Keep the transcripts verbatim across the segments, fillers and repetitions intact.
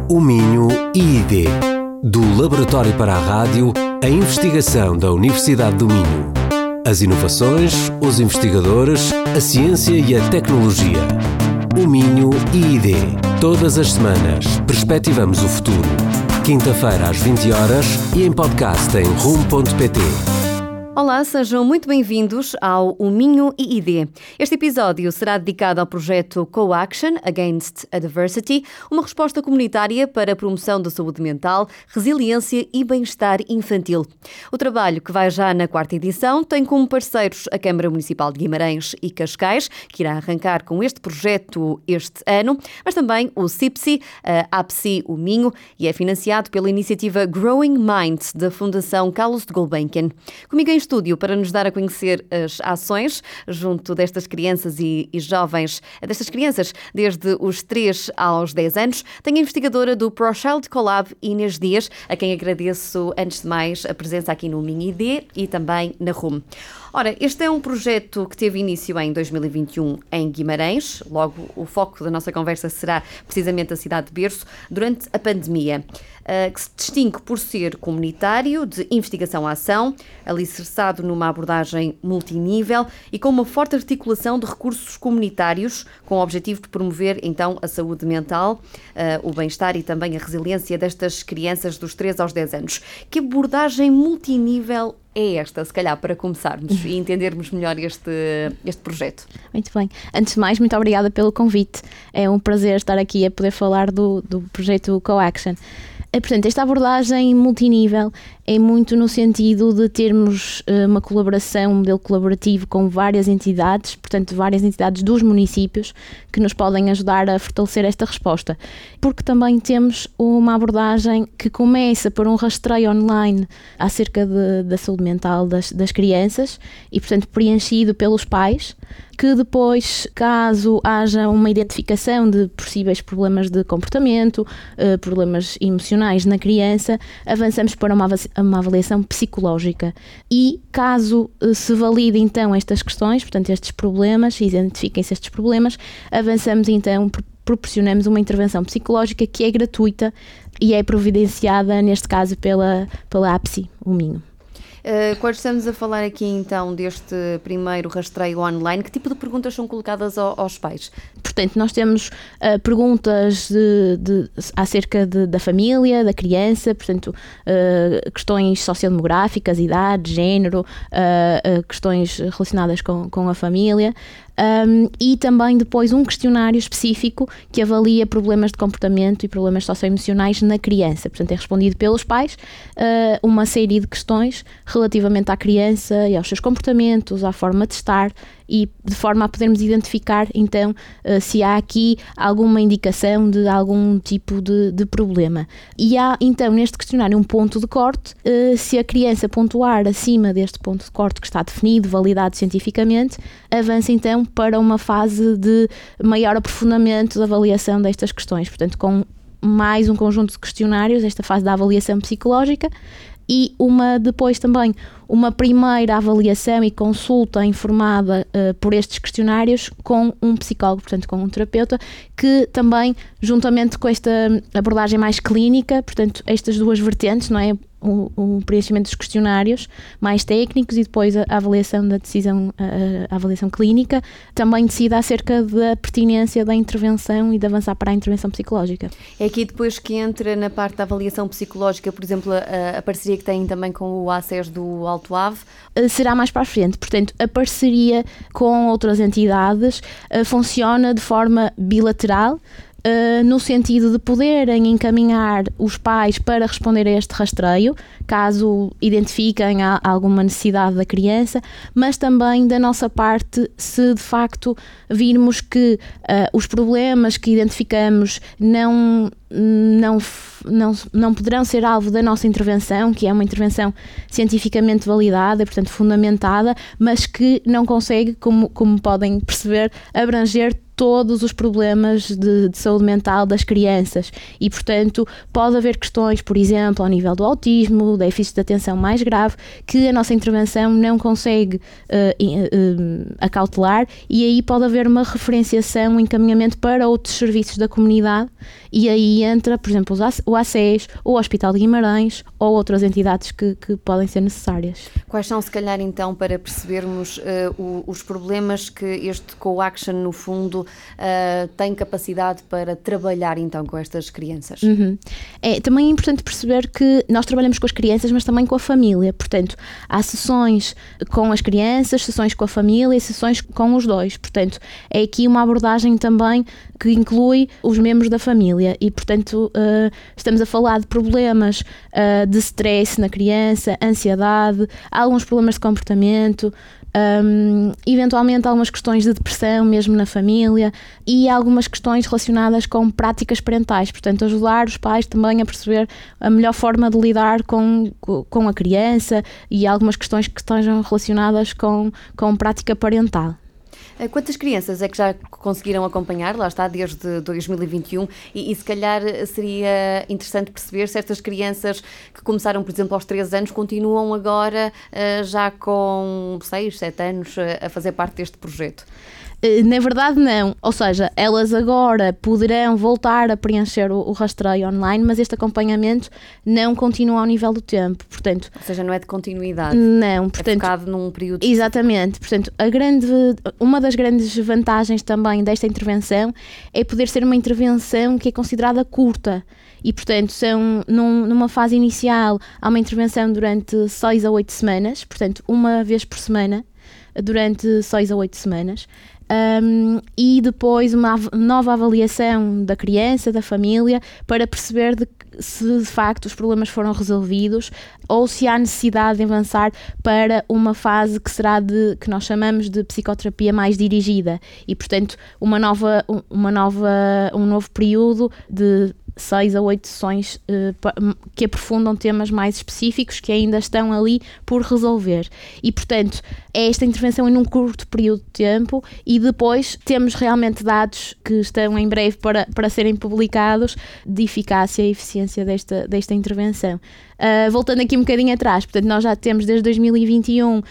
O Minho I I D. Do Laboratório para a Rádio, a investigação da Universidade do Minho. As inovações, os investigadores, a ciência e a tecnologia. O Minho I I D. Todas as semanas, perspectivamos o futuro. Quinta-feira às vinte horas e em podcast em rumo ponto pt. Olá, sejam muito bem-vindos ao O Minho I I D. Este episódio será dedicado ao projeto Co-Action Against Adversity, uma resposta comunitária para a promoção da saúde mental, resiliência e bem-estar infantil. O trabalho, que vai já na quarta edição, tem como parceiros a Câmara Municipal de Guimarães e Cascais, que irá arrancar com este projeto este ano, mas também o CIPSI, a APSI O Minho, e é financiado pela iniciativa Growing Minds da Fundação Carlos de Gulbenkian. Comigo em estúdio para nos dar a conhecer as ações junto destas crianças e, e jovens, destas crianças desde os três aos dez anos, tenho a investigadora do ProChild Collab, Inês Dias, a quem agradeço antes de mais a presença aqui no Minho I I D e também na R U M. Ora, este é um projeto que teve início em dois mil e vinte e um em Guimarães, logo o foco da nossa conversa será precisamente a cidade de berço, durante a pandemia, que se distingue por ser comunitário, de investigação à ação, alicerçado numa abordagem multinível e com uma forte articulação de recursos comunitários, com o objetivo de promover então a saúde mental, o bem-estar e também a resiliência destas crianças dos três aos dez anos. Que abordagem multinível é esta, se calhar, para começarmos e entendermos melhor este, este projeto? Muito bem. Antes de mais, muito obrigada pelo convite. É um prazer estar aqui a poder falar do, do projeto Co-Action. Portanto, esta abordagem multinível é muito no sentido de termos uh, uma colaboração, um modelo colaborativo com várias entidades, portanto, várias entidades dos municípios que nos podem ajudar a fortalecer esta resposta. Porque também temos uma abordagem que começa por um rastreio online acerca de, da saúde mental das, das crianças e, portanto, preenchido pelos pais, que depois, caso haja uma identificação de possíveis problemas de comportamento, uh, problemas emocionais na criança, avançamos para uma, uma avaliação psicológica. E caso uh, se valide então estas questões, portanto estes problemas, identifiquem-se estes problemas, avançamos então, proporcionamos uma intervenção psicológica que é gratuita e é providenciada, neste caso, pela, pela APSI, O Minho. Uh, quando estamos a falar aqui então deste primeiro rastreio online, que tipo de perguntas são colocadas ao, aos pais? Portanto, nós temos uh, perguntas de, de, acerca de, da família, da criança, portanto, uh, questões sociodemográficas, idade, género, uh, uh, questões relacionadas com, com a família. Um, e também depois um questionário específico que avalia problemas de comportamento e problemas socioemocionais na criança. Portanto, é respondido pelos pais uh, uma série de questões relativamente à criança e aos seus comportamentos, à forma de estar, e de forma a podermos identificar então uh, se há aqui alguma indicação de algum tipo de, de problema. E há então neste questionário um ponto de corte, uh, se a criança pontuar acima deste ponto de corte que está definido, validado cientificamente, avança então para uma fase de maior aprofundamento da avaliação destas questões, portanto com mais um conjunto de questionários, esta fase da avaliação psicológica, e uma depois também uma primeira avaliação e consulta informada uh, por estes questionários com um psicólogo, portanto com um terapeuta, que também, juntamente com esta abordagem mais clínica, portanto estas duas vertentes, não é? O, o preenchimento dos questionários mais técnicos e depois a, a avaliação da decisão, a, a avaliação clínica, também decida acerca da pertinência da intervenção e de avançar para a intervenção psicológica. É aqui depois que entra na parte da avaliação psicológica, por exemplo, a, a parceria que têm também com o A C E S do Alto Ave? Será mais para a frente, portanto a parceria com outras entidades uh, funciona de forma bilateral, Uh, no sentido de poderem encaminhar os pais para responder a este rastreio, caso identifiquem a, alguma necessidade da criança, mas também da nossa parte, se de facto virmos que uh, os problemas que identificamos não, não, não, não poderão ser alvo da nossa intervenção, que é uma intervenção cientificamente validada e, portanto, fundamentada, mas que não consegue, como, como podem perceber, abranger todos os problemas de, de saúde mental das crianças e, portanto, pode haver questões, por exemplo, ao nível do autismo, déficit de atenção mais grave, que a nossa intervenção não consegue uh, uh, acautelar, e aí pode haver uma referenciação, um encaminhamento para outros serviços da comunidade, e aí entra, por exemplo, o A C E S, o Hospital de Guimarães ou outras entidades que, que podem ser necessárias. Quais são, se calhar, então, para percebermos uh, o, os problemas que este CoAction, no fundo, uh, tem capacidade para trabalhar, então, com estas crianças? Uhum. É também importante perceber que nós trabalhamos com as crianças, mas também com a família. Portanto, há sessões com as crianças, sessões com a família e sessões com os dois. Portanto, é aqui uma abordagem também que inclui os membros da família e, portanto, uh, estamos a falar de problemas uh, de stress na criança, ansiedade, alguns problemas de comportamento, um, eventualmente algumas questões de depressão mesmo na família e algumas questões relacionadas com práticas parentais, portanto, ajudar os pais também a perceber a melhor forma de lidar com, com a criança e algumas questões que estejam relacionadas com, com prática parental. Quantas crianças é que já conseguiram acompanhar, lá está, desde dois mil e vinte e um, e, e se calhar seria interessante perceber se estas crianças que começaram, por exemplo, aos três anos, continuam agora já com seis, sete anos a fazer parte deste projeto? Na verdade não, ou seja, elas agora poderão voltar a preencher o, o rastreio online, mas este acompanhamento não continua ao nível do tempo, portanto... Ou seja, não é de continuidade? Não, portanto... É focado num período... Exatamente, portanto, a grande, uma das grandes vantagens também desta intervenção é poder ser uma intervenção que é considerada curta. E, portanto, são, num, numa fase inicial, há uma intervenção durante seis a oito semanas, portanto, uma vez por semana, durante seis a oito semanas. Um, e depois uma nova avaliação da criança, da família, para perceber de, se de facto os problemas foram resolvidos ou se há necessidade de avançar para uma fase que será de, que nós chamamos de psicoterapia mais dirigida e, portanto, uma nova, uma nova, um novo período de seis a oito sessões uh, que aprofundam temas mais específicos que ainda estão ali por resolver. E, portanto, é esta intervenção em um curto período de tempo e depois temos realmente dados que estão em breve para, para serem publicados de eficácia e eficiência desta, desta intervenção. Uh, voltando aqui um bocadinho atrás, portanto, nós já temos desde dois mil e vinte e um uh,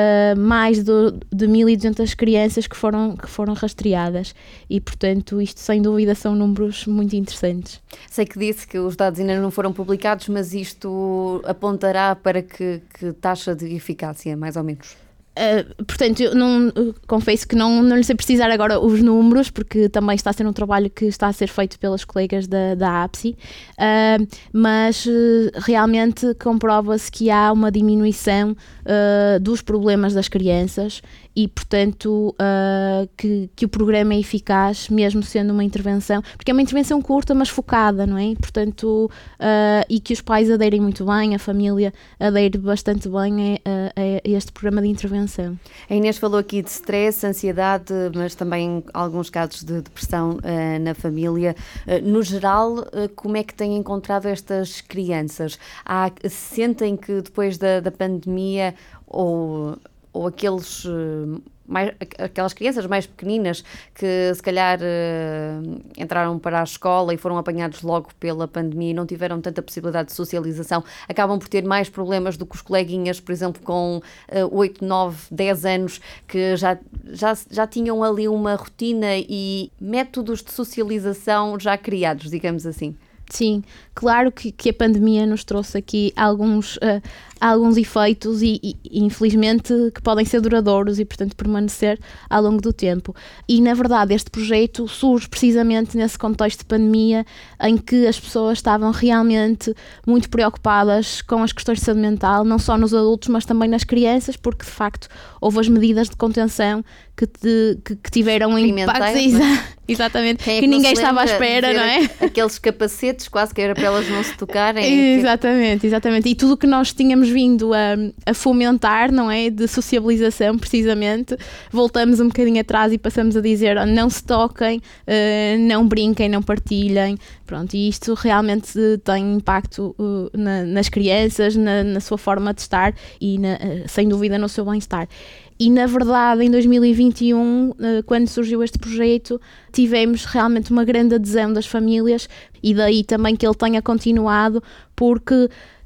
mais do, de mil e duzentas crianças que foram, que foram rastreadas e, portanto, isto sem dúvida são números muito interessantes. Sei que disse que os dados ainda não foram publicados, mas isto apontará para que, que taxa de eficácia, mais ou menos? Uh, portanto, eu não, eu confesso que não, não lhe sei precisar agora os números, porque também está a ser um trabalho que está a ser feito pelas colegas da, da A P S I, uh, mas uh, realmente comprova-se que há uma diminuição uh, dos problemas das crianças e, portanto, uh, que, que o programa é eficaz, mesmo sendo uma intervenção, porque é uma intervenção curta, mas focada, não é? Portanto, uh, e que os pais aderem muito bem, a família adere bastante bem a, a, a este programa de intervenção. A Inês falou aqui de stress, ansiedade, mas também alguns casos de depressão uh, na família. Uh, no geral, uh, como é que têm encontrado estas crianças? Há, sentem que depois da, da pandemia ou... ou aqueles, mais, aquelas crianças mais pequeninas que se calhar uh, entraram para a escola e foram apanhados logo pela pandemia e não tiveram tanta possibilidade de socialização, acabam por ter mais problemas do que os coleguinhas, por exemplo, com uh, oito, nove, dez anos, que já, já, já tinham ali uma rotina e métodos de socialização já criados, digamos assim. Sim, claro que, que a pandemia nos trouxe aqui alguns, uh, alguns efeitos e, e, infelizmente, que podem ser duradouros e, portanto, permanecer ao longo do tempo. E, na verdade, este projeto surge precisamente nesse contexto de pandemia em que as pessoas estavam realmente muito preocupadas com as questões de saúde mental, não só nos adultos, mas também nas crianças, porque, de facto, houve as medidas de contenção que, te, que, que tiveram impactos... Exa- exatamente, que, é que, que ninguém estava à espera, não é? Aqueles capacetes, quase que era para elas não se tocarem. Exatamente, que... exatamente. E tudo o que nós tínhamos vindo a, a fomentar, não é? De sociabilização, precisamente, voltamos um bocadinho atrás e passamos a dizer oh, não se toquem, uh, não brinquem, não partilhem. Pronto, e isto realmente tem impacto uh, na, nas crianças, na, na sua forma de estar e, na, uh, sem dúvida, no seu bem-estar. E, na verdade, em dois mil e vinte e um, quando surgiu este projeto, tivemos realmente uma grande adesão das famílias e daí também que ele tenha continuado, porque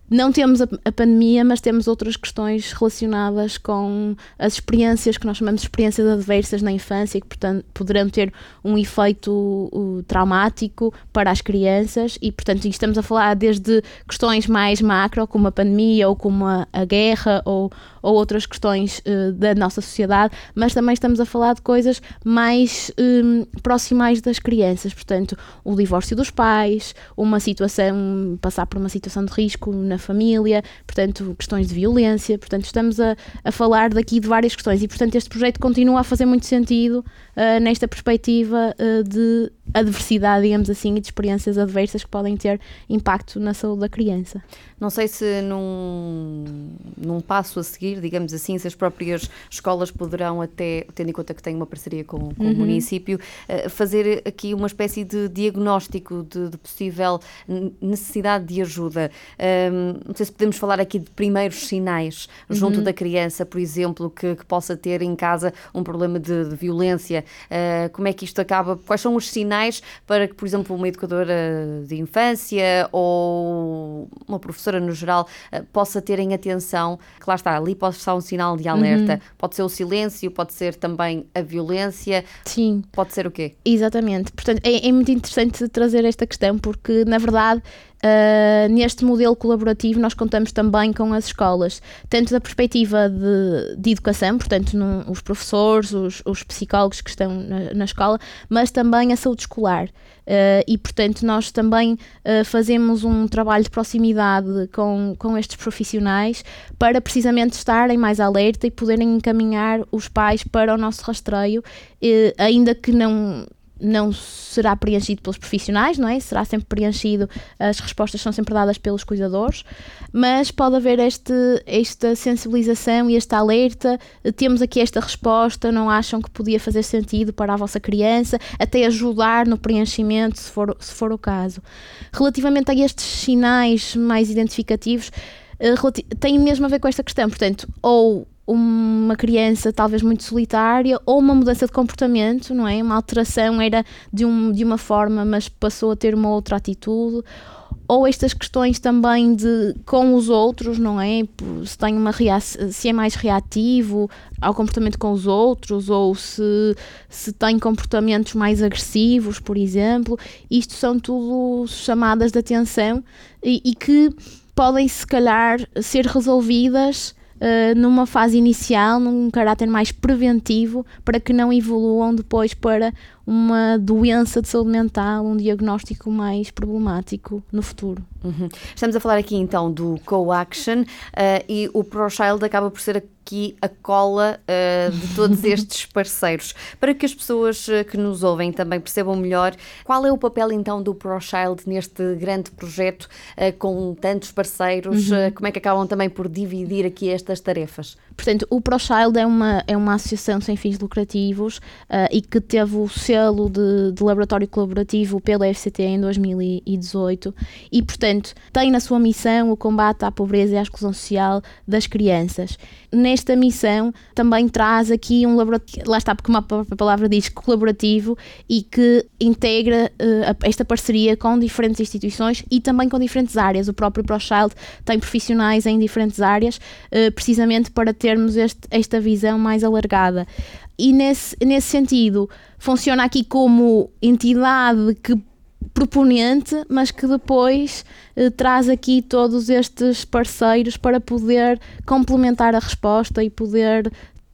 não temos a, a pandemia, mas temos outras questões relacionadas com as experiências que nós chamamos de experiências adversas na infância, que portanto poderão ter um efeito uh, traumático para as crianças e portanto estamos a falar desde questões mais macro, como a pandemia ou como a, a guerra ou, ou outras questões uh, da nossa sociedade, mas também estamos a falar de coisas mais um, próximas das crianças, portanto o divórcio dos pais, uma situação, passar por uma situação de risco na família, portanto questões de violência, portanto estamos a, a falar daqui de várias questões e portanto este projeto continua a fazer muito sentido uh, nesta perspectiva uh, de adversidade, digamos assim, e de experiências adversas que podem ter impacto na saúde da criança. Não sei se num, num passo a seguir, digamos assim, se as próprias escolas poderão até, tendo em conta que têm uma parceria com, com uhum. o município, uh, fazer aqui uma espécie de diagnóstico de, de possível necessidade de ajuda. Um, não sei se podemos falar aqui de primeiros sinais junto uhum. da criança, por exemplo, que, que possa ter em casa um problema de, de violência. Uh, como é que isto acaba? Quais são os sinais para que, por exemplo, uma educadora de infância ou uma professora no geral possa ter em atenção que lá está, ali pode estar um sinal de alerta. Uhum. Pode ser o silêncio, pode ser também a violência. Sim. Pode ser o quê? Exatamente. Portanto, é, é muito interessante trazer esta questão porque, na verdade, Uh, neste modelo colaborativo nós contamos também com as escolas, tanto da perspectiva de, de educação, portanto num, os professores, os, os psicólogos que estão na, na escola, mas também a saúde escolar uh, e portanto nós também uh, fazemos um trabalho de proximidade com, com estes profissionais para precisamente estarem mais alerta e poderem encaminhar os pais para o nosso rastreio, uh, ainda que não não será preenchido pelos profissionais, não é? Será sempre preenchido, as respostas são sempre dadas pelos cuidadores, mas pode haver este, esta sensibilização e este alerta, temos aqui esta resposta, não acham que podia fazer sentido para a vossa criança, até ajudar no preenchimento, se for, se for o caso. Relativamente a estes sinais mais identificativos, tem mesmo a ver com esta questão, portanto, ou uma criança talvez muito solitária ou uma mudança de comportamento, não é? Uma alteração era de, um, de uma forma, mas passou a ter uma outra atitude, ou estas questões também de com os outros, não é? Se tem uma reação, se é mais reativo ao comportamento com os outros, ou se, se tem comportamentos mais agressivos, por exemplo. Isto são tudo chamadas de atenção e, e que podem, se calhar, ser resolvidas Uh, numa fase inicial, num caráter mais preventivo, para que não evoluam depois para uma doença de saúde mental, um diagnóstico mais problemático no futuro. Uhum. Estamos a falar aqui então do Co-Action uh, e o ProChild acaba por ser aqui a cola uh, de todos estes parceiros. Para que as pessoas uh, que nos ouvem também percebam melhor qual é o papel então do ProChild neste grande projeto uh, com tantos parceiros, uhum. uh, como é que acabam também por dividir aqui estas tarefas? Portanto, o ProChild é uma, é uma associação sem fins lucrativos uh, e que teve o selo de, de laboratório colaborativo pela F C T em dois mil e dezoito e, portanto, tem na sua missão o combate à pobreza e à exclusão social das crianças. Nesta missão também traz aqui um laboratório, lá está, porque uma palavra diz colaborativo, e que integra uh, esta parceria com diferentes instituições e também com diferentes áreas. O próprio ProChild tem profissionais em diferentes áreas, uh, precisamente para termos este, esta visão mais alargada. E nesse, nesse sentido, funciona aqui como entidade que proponente, mas que depois eh, traz aqui todos estes parceiros para poder complementar a resposta e poder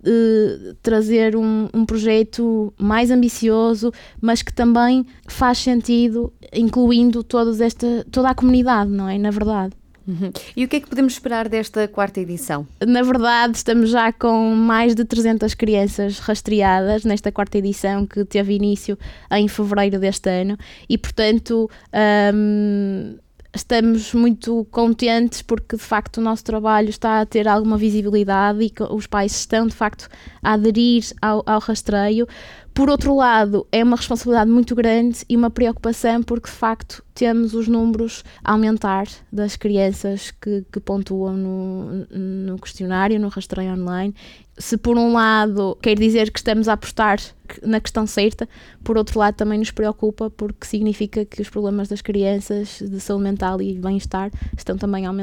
eh, trazer um, um projeto mais ambicioso, mas que também faz sentido, incluindo todos esta, toda a comunidade, não é? Na verdade. Uhum. E o que é que podemos esperar desta quarta edição? Na verdade, estamos já com mais de trezentas crianças rastreadas nesta quarta edição, que teve início em fevereiro deste ano, e portanto um, estamos muito contentes porque de facto o nosso trabalho está a ter alguma visibilidade e os pais estão de facto a aderir ao, ao rastreio. Por outro lado, é uma responsabilidade muito grande e uma preocupação porque, de facto, temos os números a aumentar das crianças que, que pontuam no, no questionário, no rastreio online. Se, por um lado, quer dizer que estamos a apostar na questão certa, por outro lado, também nos preocupa porque significa que os problemas das crianças de saúde mental e bem-estar estão também a aumentar.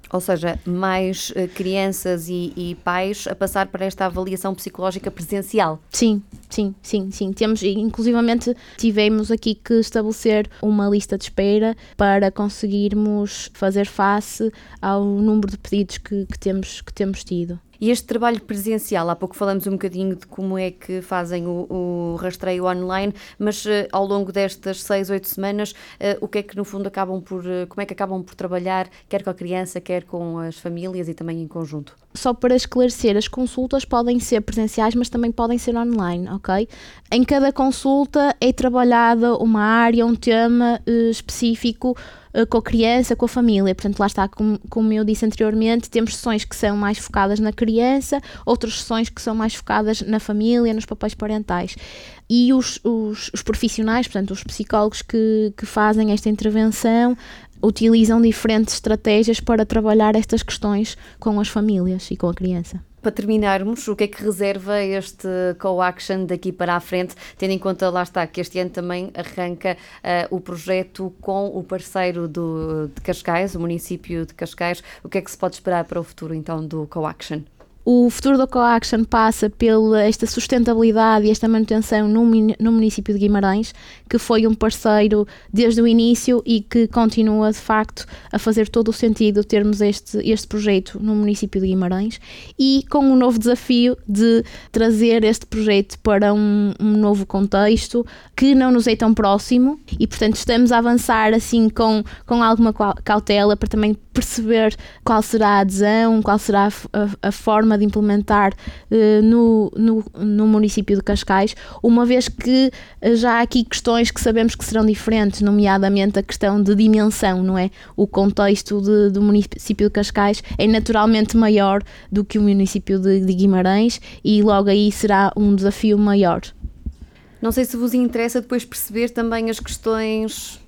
Ou seja, mais uh, crianças e, e pais a passar para esta avaliação psicológica presencial. Sim, sim, sim, sim. Temos, inclusivamente, tivemos aqui que estabelecer uma lista de espera para conseguirmos fazer face ao número de pedidos que, que, temos, que temos tido. E este trabalho presencial, há pouco falamos um bocadinho de como é que fazem o, o rastreio online, mas uh, ao longo destas seis, oito semanas, uh, o que é que no fundo acabam por, uh, como é que acabam por trabalhar, quer com a criança, quer com as famílias e também em conjunto? Só para esclarecer, as consultas podem ser presenciais, mas também podem ser online, ok? Em cada consulta é trabalhada uma área, um tema uh, específico uh, com a criança, com a família. Portanto, lá está, como, como eu disse anteriormente, temos sessões que são mais focadas na criança, outras sessões que são mais focadas na família, nos papéis parentais. E os, os, os profissionais, portanto, os psicólogos que, que fazem esta intervenção, utilizam diferentes estratégias para trabalhar estas questões com as famílias e com a criança. Para terminarmos, o que é que reserva este Co-Action daqui para a frente, tendo em conta, lá está, que este ano também arranca uh, o projeto com o parceiro do, de Cascais, o município de Cascais. O que é que se pode esperar para o futuro, então, do Co-Action? O futuro do Co-Action passa pela esta sustentabilidade e esta manutenção no, no município de Guimarães, que foi um parceiro desde o início e que continua, de facto, a fazer todo o sentido termos este, este projeto no município de Guimarães, e com um novo desafio de trazer este projeto para um, um novo contexto que não nos é tão próximo e, portanto, estamos a avançar assim com, com alguma cautela para também perceber qual será a adesão, qual será a, a, a forma de implementar uh, no, no, no município de Cascais, uma vez que uh, já há aqui questões que sabemos que serão diferentes, nomeadamente a questão de dimensão, não é? O contexto de, do município de Cascais é naturalmente maior do que o município de, de Guimarães e logo aí será um desafio maior. Não sei se vos interessa depois perceber também as questões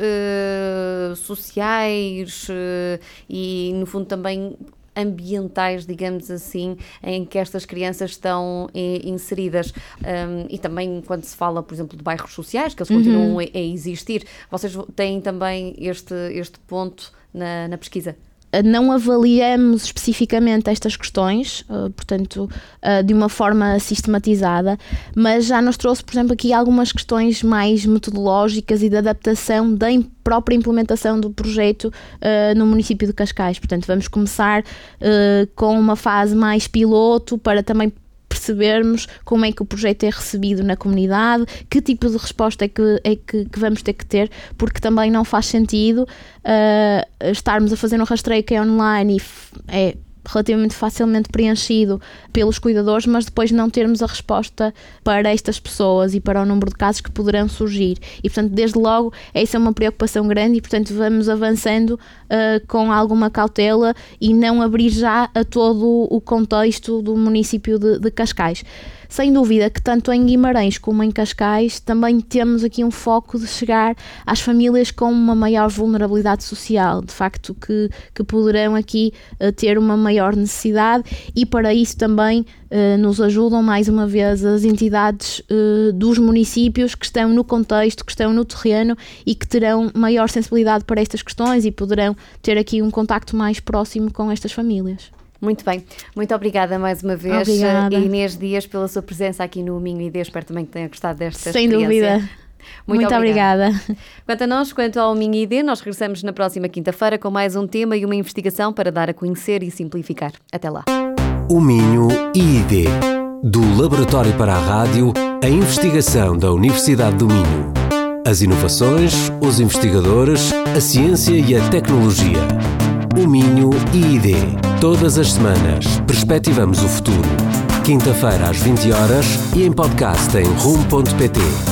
uh, sociais uh, e, no fundo, também ambientais, digamos assim, em que estas crianças estão eh, inseridas. Um, e também quando se fala, por exemplo, de bairros sociais, que eles continuam uhum. a, a existir. Vocês têm também este, este ponto na, na pesquisa? Não avaliamos especificamente estas questões, uh, portanto, uh, de uma forma sistematizada, mas já nos trouxe, por exemplo, aqui algumas questões mais metodológicas e de adaptação da própria implementação do projeto uh, no município de Cascais. Portanto, vamos começar uh, com uma fase mais piloto para também percebermos como é que o projeto é recebido na comunidade, que tipo de resposta é que, é que, que vamos ter que ter, porque também não faz sentido uh, estarmos a fazer um rastreio que é online e é relativamente facilmente preenchido pelos cuidadores, mas depois não termos a resposta para estas pessoas e para o número de casos que poderão surgir. E, portanto, desde logo, essa é uma preocupação grande e, portanto, vamos avançando uh, com alguma cautela e não abrir já a todo o contexto do município de, de Cascais. Sem dúvida que tanto em Guimarães como em Cascais também temos aqui um foco de chegar às famílias com uma maior vulnerabilidade social, de facto que, que poderão aqui uh, ter uma maior necessidade, e para isso também uh, nos ajudam mais uma vez as entidades uh, dos municípios que estão no contexto, que estão no terreno e que terão maior sensibilidade para estas questões e poderão ter aqui um contacto mais próximo com estas famílias. Muito bem, muito obrigada mais uma vez, obrigada. Inês Dias, pela sua presença aqui no Minho I D. Espero também que tenha gostado desta Sem experiência. Sem dúvida. Muito, muito obrigada. obrigada. Quanto a nós, quanto ao Minho I D, nós regressamos na próxima quinta-feira com mais um tema e uma investigação para dar a conhecer e simplificar. Até lá. O Minho I D, do Laboratório para a Rádio, a investigação da Universidade do Minho. As inovações, os investigadores, a ciência e a tecnologia. O Minho I D. Todas as semanas, perspectivamos o futuro. Quinta-feira às vinte horas e em podcast em rum ponto pt.